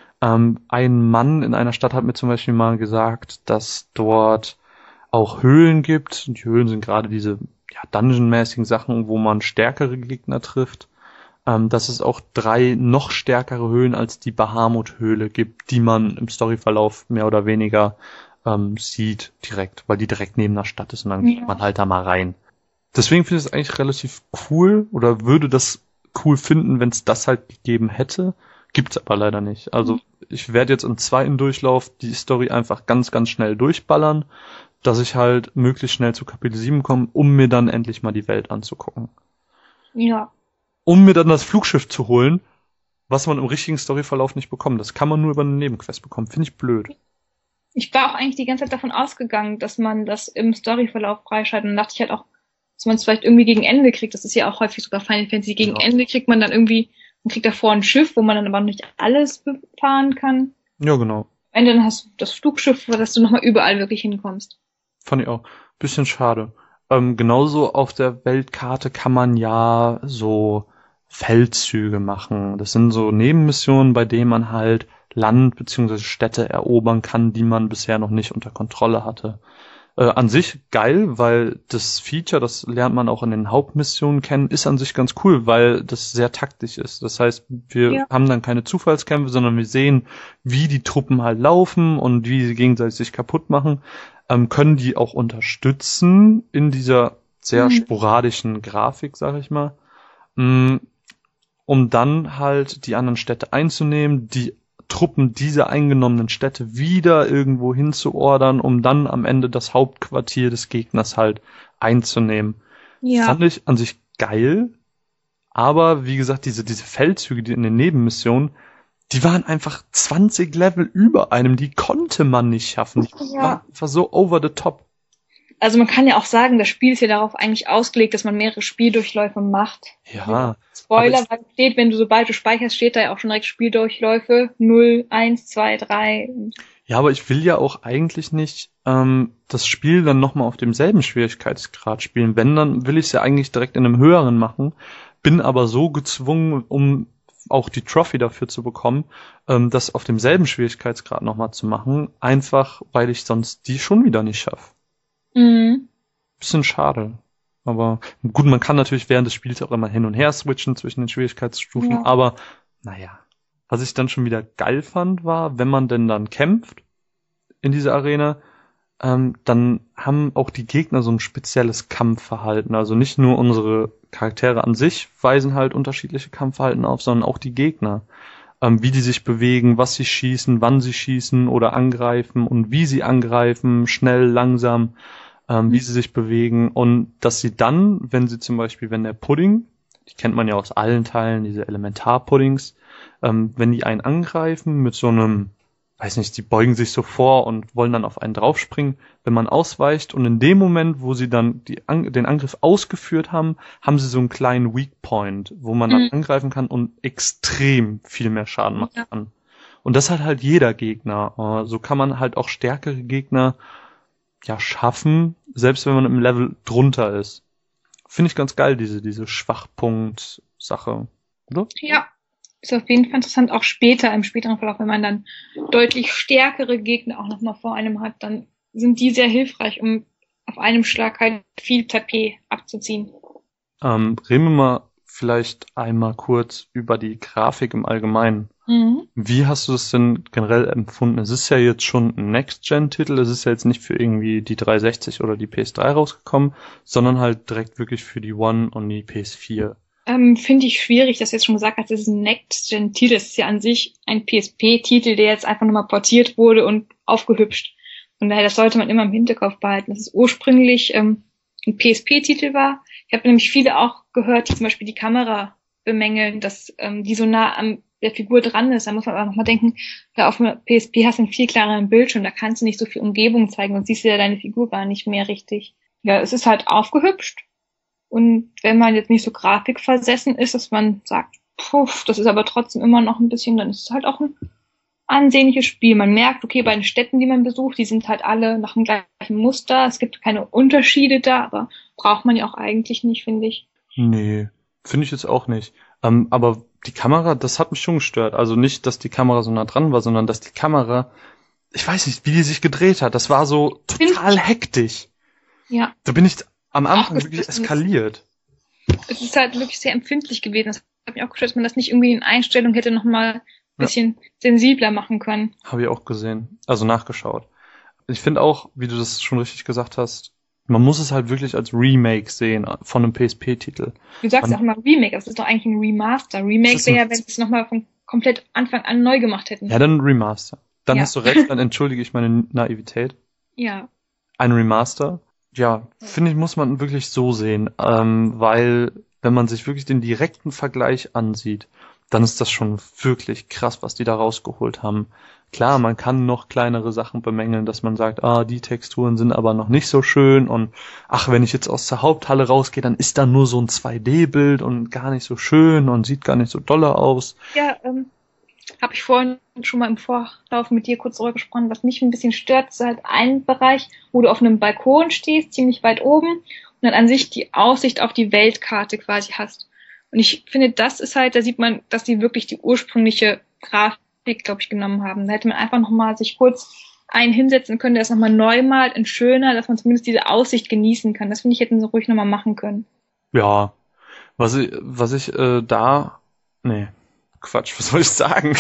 Ein Mann in einer Stadt hat mir zum Beispiel mal gesagt, dass dort auch Höhlen gibt. Und die Höhlen sind gerade diese Dungeon-mäßigen Sachen, wo man stärkere Gegner trifft. Dass es auch 3 noch stärkere Höhlen als die Bahamut-Höhle gibt, die man im Storyverlauf mehr oder weniger sieht direkt, weil die direkt neben der Stadt ist, und dann geht man halt da mal rein. Deswegen finde ich es eigentlich relativ cool, oder würde das cool finden, wenn es das halt gegeben hätte. Gibt's aber leider nicht. Also ich werde jetzt im zweiten Durchlauf die Story einfach ganz, ganz schnell durchballern, dass ich halt möglichst schnell zu Kapitel 7 komme, um mir dann endlich mal die Welt anzugucken. Ja. Um mir dann das Flugschiff zu holen, was man im richtigen Storyverlauf nicht bekommt. Das kann man nur über eine Nebenquest bekommen. Finde ich blöd. Ich war auch eigentlich die ganze Zeit davon ausgegangen, dass man das im Storyverlauf freischaltet, und dachte ich halt auch, dass man es vielleicht irgendwie gegen Ende kriegt. Das ist ja auch häufig sogar Final Fantasy. Gegen Ende kriegt man dann irgendwie, man kriegt davor ein Schiff, wo man dann aber nicht alles befahren kann. Ja, genau. Am Ende dann hast du das Flugschiff, dass du nochmal überall wirklich hinkommst. Fand ich auch. Bisschen schade. Genauso auf der Weltkarte kann man ja so Feldzüge machen. Das sind so Nebenmissionen, bei denen man halt Land bzw. Städte erobern kann, die man bisher noch nicht unter Kontrolle hatte. An sich geil, weil das Feature, das lernt man auch in den Hauptmissionen kennen, ist an sich ganz cool, weil das sehr taktisch ist. Das heißt, wir haben dann keine Zufallskämpfe, sondern wir sehen, wie die Truppen halt laufen und wie sie gegenseitig sich kaputt machen, können die auch unterstützen in dieser sehr sporadischen Grafik, sag ich mal, um dann halt die anderen Städte einzunehmen, die Truppen dieser eingenommenen Städte wieder irgendwo hinzuordern, um dann am Ende das Hauptquartier des Gegners halt einzunehmen. Ja. Fand ich an sich geil, aber wie gesagt, diese Feldzüge, die in den Nebenmissionen, die waren einfach 20 Level über einem, die konnte man nicht schaffen. Die war so over the top. Also man kann ja auch sagen, das Spiel ist ja darauf eigentlich ausgelegt, dass man mehrere Spieldurchläufe macht. Ja. Spoiler, weil steht, sobald du speicherst, steht da ja auch schon direkt Spieldurchläufe 0, 1, 2, 3. Ja, aber ich will ja auch eigentlich nicht das Spiel dann nochmal auf demselben Schwierigkeitsgrad spielen. Wenn, dann will ich es ja eigentlich direkt in einem höheren machen, bin aber so gezwungen, um auch die Trophy dafür zu bekommen, das auf demselben Schwierigkeitsgrad nochmal zu machen, einfach weil ich sonst die schon wieder nicht schaffe. Bisschen schade. Aber gut, man kann natürlich während des Spiels auch immer hin und her switchen zwischen den Schwierigkeitsstufen, Ja. aber naja. Was ich dann schon wieder geil fand, war, wenn man denn dann kämpft in dieser Arena, dann haben auch die Gegner so ein spezielles Kampfverhalten. Also nicht nur unsere Charaktere an sich weisen halt unterschiedliche Kampfverhalten auf, sondern auch die Gegner. Wie die sich bewegen, was sie schießen, wann sie schießen oder angreifen und wie sie angreifen, schnell, langsam, wie sie sich bewegen. Und dass sie dann, wenn der Pudding, die kennt man ja aus allen Teilen, diese Elementarpuddings, wenn die einen angreifen mit so einem, weiß nicht, die beugen sich so vor und wollen dann auf einen draufspringen, wenn man ausweicht und in dem Moment, wo sie dann den Angriff ausgeführt haben, haben sie so einen kleinen Weak Point, wo man dann angreifen kann und extrem viel mehr Schaden machen kann. Und das hat halt jeder Gegner. So kann man halt auch stärkere Gegner ja schaffen, selbst wenn man im Level drunter ist. Finde ich ganz geil, diese Schwachpunkt-Sache, oder? Ja, ist auf jeden Fall interessant, auch später, im späteren Verlauf, wenn man dann deutlich stärkere Gegner auch nochmal vor einem hat, dann sind die sehr hilfreich, um auf einem Schlag halt viel Tapet abzuziehen. Reden wir mal vielleicht einmal kurz über die Grafik im Allgemeinen. Wie hast du es denn generell empfunden? Es ist ja jetzt schon ein Next-Gen-Titel, es ist ja jetzt nicht für irgendwie die 360 oder die PS3 rausgekommen, sondern halt direkt wirklich für die One und die PS4. Finde ich schwierig, dass du jetzt schon gesagt hast, das ist ein Next-Gen-Titel. Das ist ja an sich ein PSP-Titel, der jetzt einfach nochmal portiert wurde und aufgehübscht. Von daher, das sollte man immer im Hinterkopf behalten, dass es ursprünglich ein PSP-Titel war. Ich habe nämlich viele auch gehört, die zum Beispiel die Kamera bemängeln, dass die so nah an der Figur dran ist. Da muss man aber nochmal denken, da auf dem PSP hast du einen viel klareren Bildschirm, da kannst du nicht so viel Umgebung zeigen und siehst ja deine Figur gar nicht mehr richtig. Ja, es ist halt aufgehübscht. Und wenn man jetzt nicht so grafikversessen ist, dass man sagt, puff, das ist aber trotzdem immer noch ein bisschen, dann ist es halt auch ein ansehnliches Spiel. Man merkt, okay, bei den Städten, die man besucht, die sind halt alle nach dem gleichen Muster. Es gibt keine Unterschiede da, aber braucht man ja auch eigentlich nicht, finde ich. Nee, finde ich jetzt auch nicht. Aber die Kamera, das hat mich schon gestört. Also nicht, dass die Kamera so nah dran war, sondern dass die Kamera, ich weiß nicht, wie die sich gedreht hat. Das war so total hektisch. Ja. Da bin ich am Anfang wirklich eskaliert. Es ist halt wirklich sehr empfindlich gewesen. Das hat mich auch gestört, dass man das nicht irgendwie in Einstellung hätte nochmal ein bisschen sensibler machen können. Habe ich auch gesehen. Also nachgeschaut. Ich finde auch, wie du das schon richtig gesagt hast, man muss es halt wirklich als Remake sehen von einem PSP-Titel. Du sagst ja auch immer Remake, das ist doch eigentlich ein Remaster. Remake wäre ja, wenn sie es nochmal von komplett Anfang an neu gemacht hätten. Ja, dann ein Remaster. Dann hast du recht, dann entschuldige ich meine Naivität. Ja. Ein Remaster. Ja, finde ich, muss man wirklich so sehen, weil wenn man sich wirklich den direkten Vergleich ansieht, dann ist das schon wirklich krass, was die da rausgeholt haben. Klar, man kann noch kleinere Sachen bemängeln, dass man sagt, die Texturen sind aber noch nicht so schön und wenn ich jetzt aus der Haupthalle rausgehe, dann ist da nur so ein 2D-Bild und gar nicht so schön und sieht gar nicht so dolle aus. Ja, habe ich vorhin schon mal im Vorlauf mit dir kurz drüber gesprochen, was mich ein bisschen stört, ist halt ein Bereich, wo du auf einem Balkon stehst, ziemlich weit oben und dann an sich die Aussicht auf die Weltkarte quasi hast. Und ich finde, das ist halt, da sieht man, dass die wirklich die ursprüngliche Grafik, glaube ich, genommen haben. Da hätte man einfach nochmal sich kurz einen hinsetzen können, der das nochmal neu malt und schöner, dass man zumindest diese Aussicht genießen kann. Das finde ich, hätten sie ruhig nochmal machen können. Ja, was ich Quatsch, was soll ich sagen?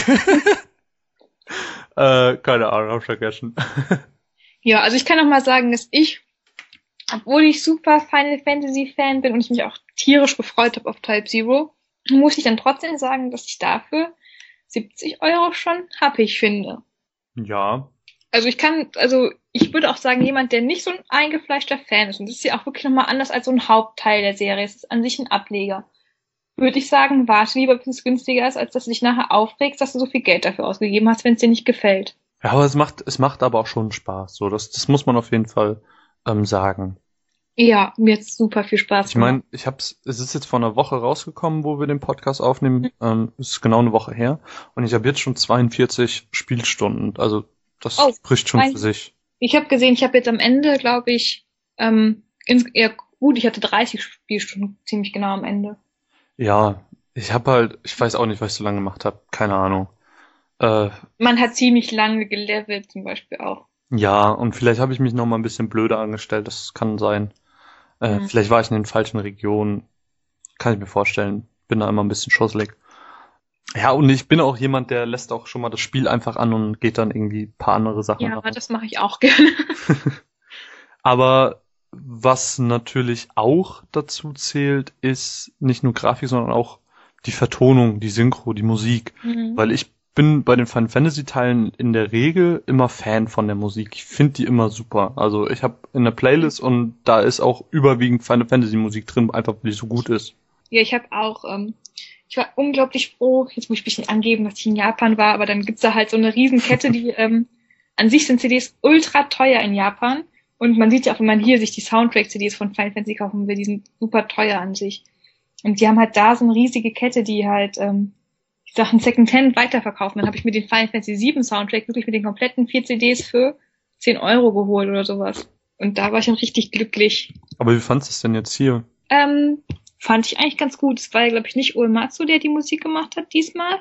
Keine Ahnung, hab vergessen. Ja, also ich kann noch mal sagen, dass ich, obwohl ich super Final Fantasy Fan bin und ich mich auch tierisch gefreut habe auf Type Zero, muss ich dann trotzdem sagen, dass ich dafür 70 € schon happig finde. Ja. Also ich würde auch sagen, jemand, der nicht so ein eingefleischter Fan ist, und das ist ja auch wirklich nochmal anders als so ein Hauptteil der Serie, es ist an sich ein Ableger, würde ich sagen, warte lieber, bis es günstiger ist, als dass du dich nachher aufregst, dass du so viel Geld dafür ausgegeben hast, wenn es dir nicht gefällt. Ja, aber es macht aber auch schon Spaß. So, das muss man auf jeden Fall sagen. Ja, mir hat's super viel Spaß gemacht. Ich meine, es ist jetzt vor einer Woche rausgekommen, wo wir den Podcast aufnehmen. Es ist genau eine Woche her. Und ich habe jetzt schon 42 Spielstunden. Also das spricht schon für sich. Ich habe gesehen, ich habe jetzt am Ende, glaube ich, ich hatte 30 Spielstunden ziemlich genau am Ende. Ja, ich weiß auch nicht, was ich so lange gemacht habe. Keine Ahnung. Man hat ziemlich lange gelevelt zum Beispiel auch. Ja, und vielleicht habe ich mich noch mal ein bisschen blöder angestellt. Das kann sein. Vielleicht war ich in den falschen Regionen. Kann ich mir vorstellen. Bin da immer ein bisschen schusselig. Ja, und ich bin auch jemand, der lässt auch schon mal das Spiel einfach an und geht dann irgendwie ein paar andere Sachen Ja, machen. das mache ich auch gerne. Aber was natürlich auch dazu zählt, ist nicht nur Grafik, sondern auch die Vertonung, die Synchro, die Musik. Weil ich bin bei den Final Fantasy Teilen in der Regel immer Fan von der Musik. Ich finde die immer super. Also ich habe in der Playlist und da ist auch überwiegend Final Fantasy Musik drin, einfach weil die so gut ist. Ja, ich habe auch, ich war unglaublich froh, jetzt muss ich ein bisschen angeben, dass ich in Japan war, aber dann gibt's da halt so eine Riesenkette, die an sich sind CDs ultra teuer in Japan. Und man sieht ja auch, wenn man hier sich die Soundtrack-CDs von Final Fantasy kaufen will, die sind super teuer an sich. Und die haben halt da so eine riesige Kette, die halt Sachen Secondhand weiterverkaufen. Dann habe ich mir den Final Fantasy 7 Soundtrack wirklich mit den kompletten 4 CDs für 10 Euro geholt oder sowas. Und da war ich dann richtig glücklich. Aber wie fandest du es denn jetzt hier? Fand ich eigentlich ganz gut. Es war ja, glaube ich, nicht Uematsu, der die Musik gemacht hat diesmal.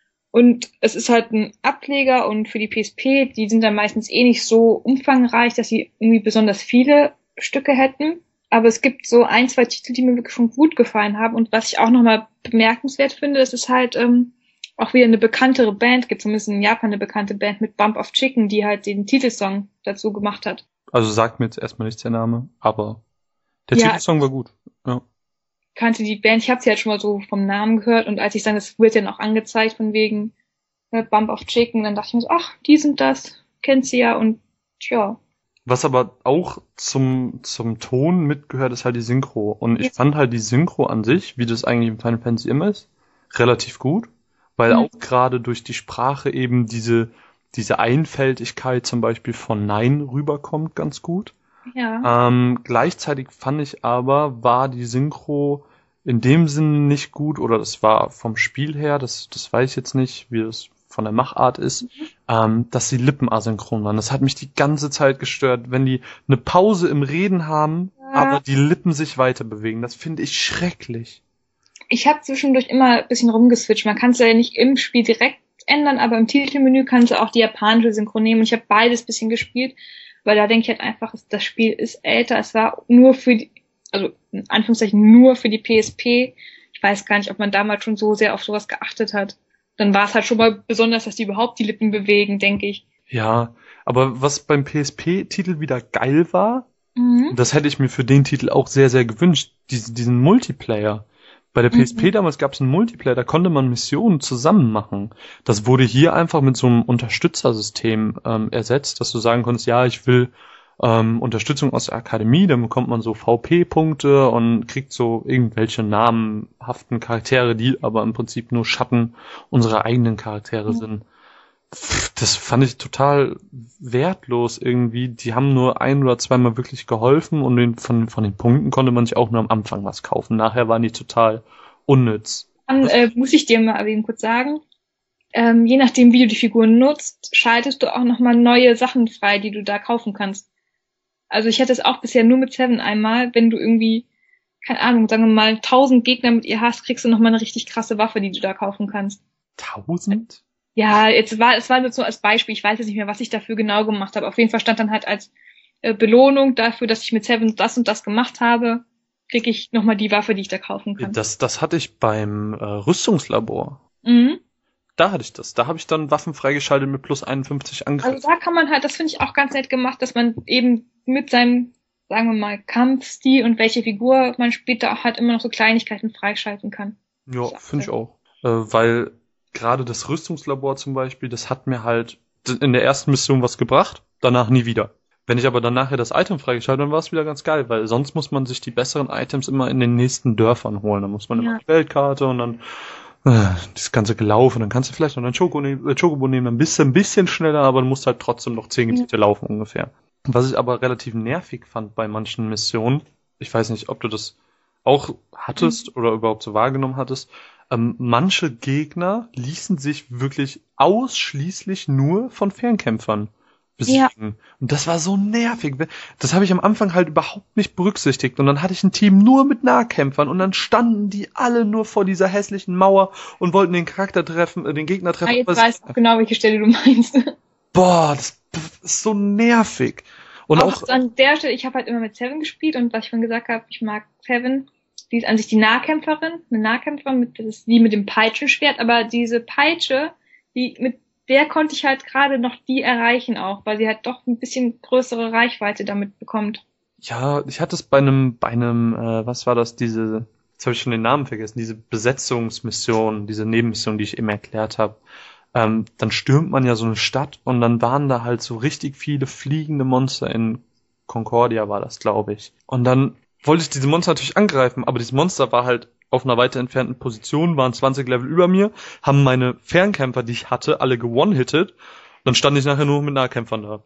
Und es ist halt ein Ableger und für die PSP, die sind dann meistens eh nicht so umfangreich, dass sie irgendwie besonders viele Stücke hätten. Aber es gibt so 1, 2 Titel, die mir wirklich schon gut gefallen haben. Und was ich auch nochmal bemerkenswert finde, das ist halt auch wieder eine bekanntere Band, gibt zumindest in Japan eine bekannte Band mit Bump of Chicken, die halt den Titelsong dazu gemacht hat. Also sagt mir jetzt erstmal nichts der Name, aber der Titelsong war gut. Ja. Kannte die Band, ich habe sie halt schon mal so vom Namen gehört und als ich dann, das wird dann auch angezeigt von wegen Bump of Chicken, dann dachte ich mir so, ach, die sind das, kennt sie ja und tja. Was aber auch zum Ton mitgehört, ist halt die Synchro. Und ich fand halt die Synchro an sich, wie das eigentlich im Final Fantasy immer ist, relativ gut, weil auch gerade durch die Sprache eben diese Einfältigkeit zum Beispiel von Nein rüberkommt ganz gut. Ja. Gleichzeitig fand ich aber, war die Synchro in dem Sinne nicht gut, oder das war vom Spiel her, das weiß ich jetzt nicht, wie das von der Machart ist, dass die Lippen asynchron waren. Das hat mich die ganze Zeit gestört, wenn die eine Pause im Reden haben, aber die Lippen sich weiter bewegen. Das finde ich schrecklich. Ich habe zwischendurch immer ein bisschen rumgeswitcht. Man kann es ja nicht im Spiel direkt ändern, aber im Titelmenü kannst du auch die japanische Synchro nehmen. Und ich habe beides ein bisschen gespielt, weil da denke ich halt einfach, das Spiel ist älter. Es war nur für die, also in Anführungszeichen nur für die PSP. Ich weiß gar nicht, ob man damals schon so sehr auf sowas geachtet hat. Dann war es halt schon mal besonders, dass die überhaupt die Lippen bewegen, denke ich. Ja, aber was beim PSP-Titel wieder geil war, das hätte ich mir für den Titel auch sehr, sehr gewünscht, diesen Multiplayer. Bei der PSP damals gab es einen Multiplayer, da konnte man Missionen zusammen machen. Das wurde hier einfach mit so einem Unterstützersystem ersetzt, dass du sagen konntest, ja, ich will Unterstützung aus der Akademie, dann bekommt man so VP-Punkte und kriegt so irgendwelche namenhaften Charaktere, die aber im Prinzip nur Schatten unserer eigenen Charaktere sind. Das fand ich total wertlos irgendwie. Die haben nur 1 oder 2 Mal wirklich geholfen und von den Punkten konnte man sich auch nur am Anfang was kaufen. Nachher waren die total unnütz. Dann muss ich dir mal eben kurz sagen, je nachdem, wie du die Figuren nutzt, schaltest du auch nochmal neue Sachen frei, die du da kaufen kannst. Also ich hatte es auch bisher nur mit Seven einmal, wenn du irgendwie, keine Ahnung, sagen wir mal 1000 Gegner mit ihr hast, kriegst du nochmal eine richtig krasse Waffe, die du da kaufen kannst. 1000? Ja, es war nur so als Beispiel, ich weiß jetzt nicht mehr, was ich dafür genau gemacht habe. Auf jeden Fall stand dann halt als Belohnung dafür, dass ich mit Seven das und das gemacht habe, kriege ich nochmal die Waffe, die ich da kaufen kann. Das hatte ich beim Rüstungslabor. Da hatte ich das. Da habe ich dann Waffen freigeschaltet mit plus 51 Angriff. Also da kann man halt, das finde ich auch ganz nett gemacht, dass man eben mit seinem, sagen wir mal, Kampfstil und welche Figur man spielt, da auch halt immer noch so Kleinigkeiten freischalten kann. Ja, finde ich auch. Weil gerade das Rüstungslabor zum Beispiel, das hat mir halt in der ersten Mission was gebracht, danach nie wieder. Wenn ich aber dann nachher das Item freigeschaltet, dann war es wieder ganz geil, weil sonst muss man sich die besseren Items immer in den nächsten Dörfern holen. Dann muss man immer die Weltkarte und dann das ganze gelaufen, dann kannst du vielleicht noch einen Chocobo nehmen, dann bist du ein bisschen schneller, aber du musst halt trotzdem noch 10 Gebiete laufen ungefähr. Was ich aber relativ nervig fand bei manchen Missionen, ich weiß nicht, ob du das auch hattest oder überhaupt so wahrgenommen hattest, manche Gegner ließen sich wirklich ausschließlich nur von Fernkämpfern besiegen. Ja. Und das war so nervig. Das habe ich am Anfang halt überhaupt nicht berücksichtigt. Und dann hatte ich ein Team nur mit Nahkämpfern und dann standen die alle nur vor dieser hässlichen Mauer und wollten den Gegner treffen. Jetzt weiß ich genau, welche Stelle du meinst. Boah, das ist so nervig. Und auch an der Stelle, ich habe halt immer mit Seven gespielt und was ich vorhin gesagt habe, ich mag Seven. Die ist an sich die Nahkämpferin, eine Nahkämpferin, das ist die mit dem Peitschenschwert, aber diese Peitsche, mit der konnte ich halt gerade noch die erreichen auch, weil sie halt doch ein bisschen größere Reichweite damit bekommt. Ja, ich hatte es bei einem, was war das, jetzt habe ich schon den Namen vergessen, diese Besetzungsmission, diese Nebenmission, die ich eben erklärt habe. Dann stürmt man ja so eine Stadt und dann waren da halt so richtig viele fliegende Monster in Concordia war das, glaube ich. Und dann wollte ich diese Monster natürlich angreifen, aber dieses Monster war halt auf einer weiter entfernten Position, waren 20 Level über mir, haben meine Fernkämpfer, die ich hatte, alle gewone-hitted. Dann stand ich nachher nur mit Nahkämpfern da.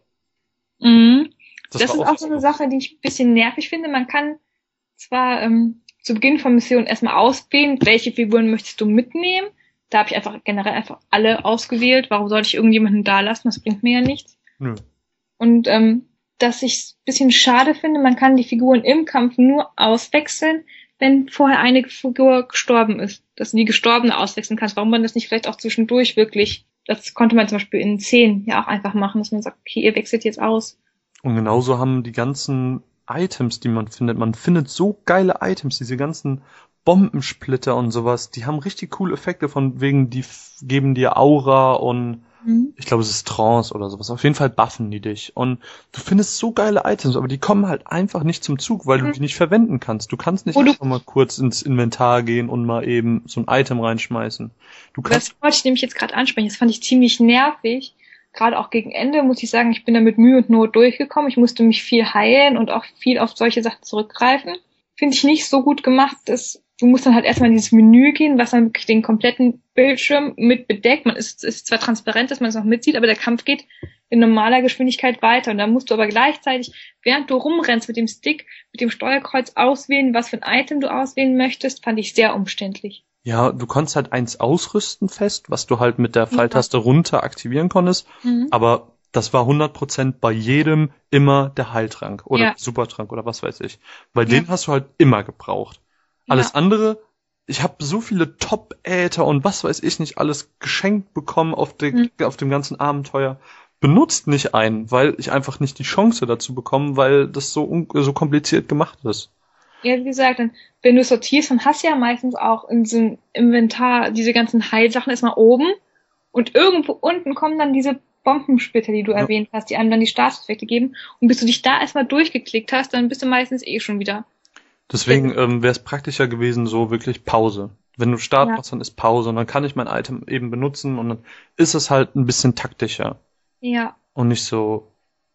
Mhm. Das ist auch so eine Sache, die ich ein bisschen nervig finde. Man kann zwar zu Beginn von Missionen erstmal auswählen, welche Figuren möchtest du mitnehmen. Da habe ich einfach generell einfach alle ausgewählt. Warum sollte ich irgendjemanden da lassen? Das bringt mir ja nichts. Nö. Und dass ich es ein bisschen schade finde, man kann die Figuren im Kampf nur auswechseln, wenn vorher eine Figur gestorben ist. Dass du die Gestorbene auswechseln kannst. Warum man das nicht vielleicht auch zwischendurch wirklich, das konnte man zum Beispiel in 10 ja auch einfach machen, dass man sagt, okay, ihr wechselt jetzt aus. Und genauso haben die ganzen Items, die man findet so geile Items, diese ganzen Bombensplitter und sowas, die haben richtig coole Effekte, von wegen, die geben dir Aura und ich glaube, es ist Trance oder sowas. Auf jeden Fall buffen die dich. Und du findest so geile Items, aber die kommen halt einfach nicht zum Zug, weil du die nicht verwenden kannst. Du kannst nicht einfach mal kurz ins Inventar gehen und mal eben so ein Item reinschmeißen. Das wollte ich nämlich jetzt gerade ansprechen. Das fand ich ziemlich nervig. Gerade auch gegen Ende, muss ich sagen, ich bin da mit Mühe und Not durchgekommen. Ich musste mich viel heilen und auch viel auf solche Sachen zurückgreifen. Finde ich nicht so gut gemacht. Du musst dann halt erstmal in dieses Menü gehen, was dann wirklich den kompletten Bildschirm mit bedeckt. Man ist zwar transparent, dass man es noch mitsieht, aber der Kampf geht in normaler Geschwindigkeit weiter. Und dann musst du aber gleichzeitig, während du rumrennst mit dem Stick, mit dem Steuerkreuz auswählen, was für ein Item du auswählen möchtest, fand ich sehr umständlich. Ja, du konntest halt eins ausrüsten fest, was du halt mit der Pfeiltaste runter aktivieren konntest, aber das war 100% bei jedem immer der Heiltrank oder Supertrank oder was weiß ich. Weil den hast du halt immer gebraucht. Alles andere, ich habe so viele Top-Äther und was weiß ich nicht alles geschenkt bekommen auf dem ganzen Abenteuer. Benutzt nicht einen, weil ich einfach nicht die Chance dazu bekomme, weil das so kompliziert gemacht ist. Ja, wie gesagt, wenn du sortierst, dann hast du ja meistens auch in so einem Inventar diese ganzen Heilsachen erstmal oben und irgendwo unten kommen dann diese Bombensplitter, die du erwähnt hast, die einem dann die Statuseffekte geben. Und bis du dich da erstmal durchgeklickt hast, dann bist du meistens schon wieder. Deswegen wäre es praktischer gewesen, so wirklich Pause. Wenn du Start machst, dann ist Pause und dann kann ich mein Item eben benutzen und dann ist es halt ein bisschen taktischer. Ja. Und nicht so...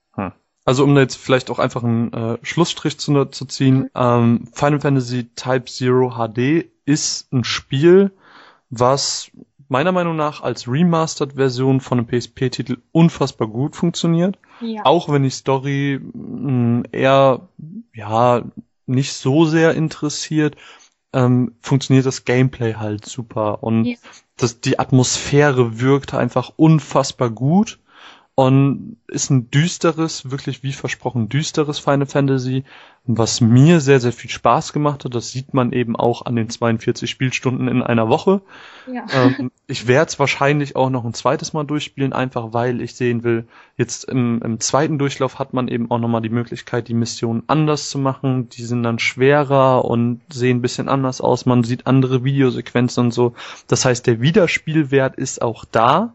Also um da jetzt vielleicht auch einfach einen Schlussstrich zu ziehen, Final Fantasy Type 0 HD ist ein Spiel, was meiner Meinung nach als Remastered-Version von einem PSP-Titel unfassbar gut funktioniert. Ja. Auch wenn die Story eher nicht so sehr interessiert, funktioniert das Gameplay halt super. Und die Atmosphäre wirkt einfach unfassbar gut. Und ist ein düsteres, wirklich wie versprochen düsteres Final Fantasy, was mir sehr, sehr viel Spaß gemacht hat. Das sieht man eben auch an den 42 Spielstunden in einer Woche. Ja. Ich werde es wahrscheinlich auch noch ein zweites Mal durchspielen, einfach weil ich sehen will, jetzt im zweiten Durchlauf hat man eben auch nochmal die Möglichkeit, die Missionen anders zu machen. Die sind dann schwerer und sehen ein bisschen anders aus. Man sieht andere Videosequenzen und so. Das heißt, der Wiederspielwert ist auch da.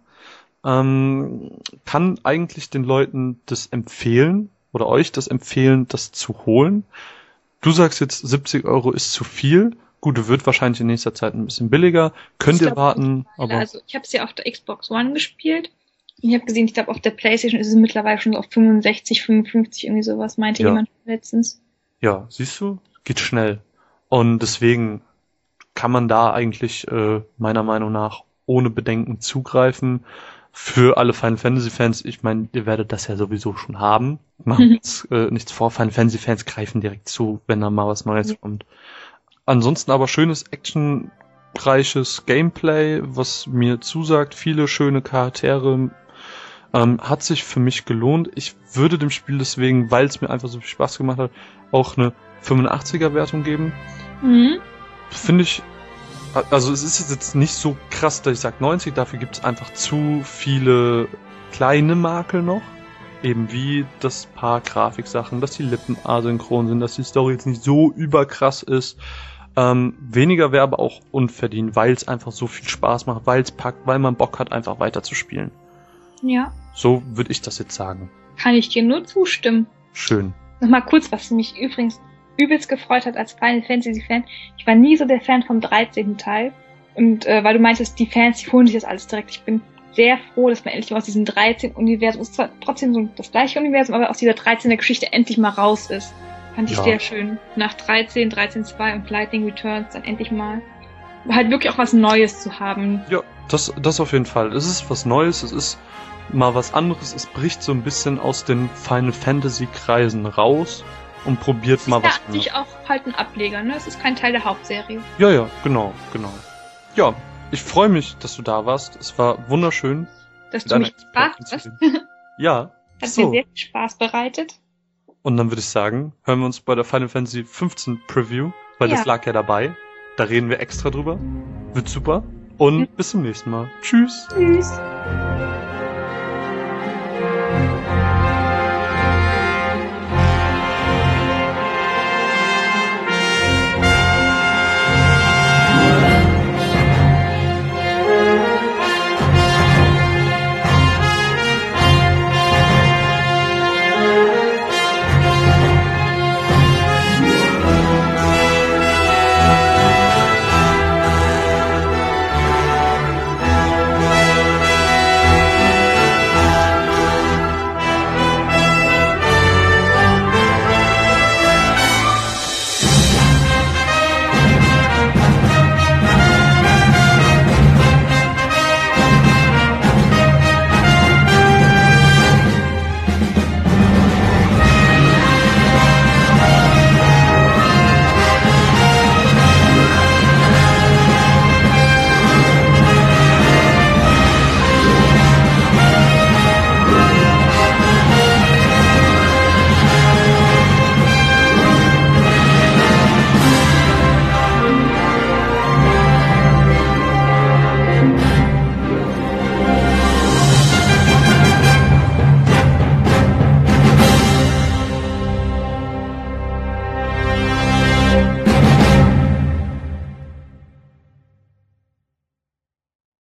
Kann eigentlich den Leuten das empfehlen oder euch das empfehlen, das zu holen. Du sagst jetzt 70 € ist zu viel. Gut, wird wahrscheinlich in nächster Zeit ein bisschen billiger. Könnt ihr warten. Aber also ich habe es ja auf der Xbox One gespielt. Ich habe gesehen, ich glaube auf der PlayStation ist es mittlerweile schon so auf 65, 55 irgendwie sowas, meinte jemand letztens. Ja, siehst du, geht schnell. Und deswegen kann man da eigentlich meiner Meinung nach ohne Bedenken zugreifen. Für alle Final Fantasy Fans, ich meine, ihr werdet das ja sowieso schon haben. Machen jetzt nichts vor, Final Fantasy Fans greifen direkt zu, wenn da mal was Neues kommt. Ansonsten aber schönes, actionreiches Gameplay, was mir zusagt, viele schöne Charaktere, hat sich für mich gelohnt. Ich würde dem Spiel deswegen, weil es mir einfach so viel Spaß gemacht hat, auch eine 85er Wertung geben. Finde ich. Also es ist jetzt nicht so krass, dass ich sage 90, dafür gibt es einfach zu viele kleine Makel noch. Eben wie das paar Grafiksachen, dass die Lippen asynchron sind, dass die Story jetzt nicht so überkrass ist. Weniger wäre aber auch unverdient, weil es einfach so viel Spaß macht, weil es packt, weil man Bock hat, einfach weiterzuspielen. Ja. So würde ich das jetzt sagen. Kann ich dir nur zustimmen. Schön. Nochmal kurz, was mich übrigens übelst gefreut hat als Final Fantasy Fan. Ich war nie so der Fan vom 13. Teil. Und weil du meintest, die Fans, die holen sich das alles direkt. Ich bin sehr froh, dass man endlich aus diesem 13-Universum, es ist zwar trotzdem so das gleiche Universum, aber aus dieser 13er Geschichte endlich mal raus ist. Fand ich sehr schön. Nach 13, 13.2 und Lightning Returns dann endlich mal halt wirklich auch was Neues zu haben. Ja, das auf jeden Fall. Es ist was Neues, es ist mal was anderes, es bricht so ein bisschen aus den Final Fantasy Kreisen raus und probiert mal was. Es ist ja sich auch halt ein Ableger, ne? Es ist kein Teil der Hauptserie. Ja, genau. Ja, ich freue mich, dass du da warst. Es war wunderschön. Dass du mich gefragt hast. Ja. Hat mir sehr viel Spaß bereitet. Und dann würde ich sagen, hören wir uns bei der Final Fantasy 15 Preview, weil das lag ja dabei. Da reden wir extra drüber. Wird super. Und bis zum nächsten Mal. Tschüss. Tschüss.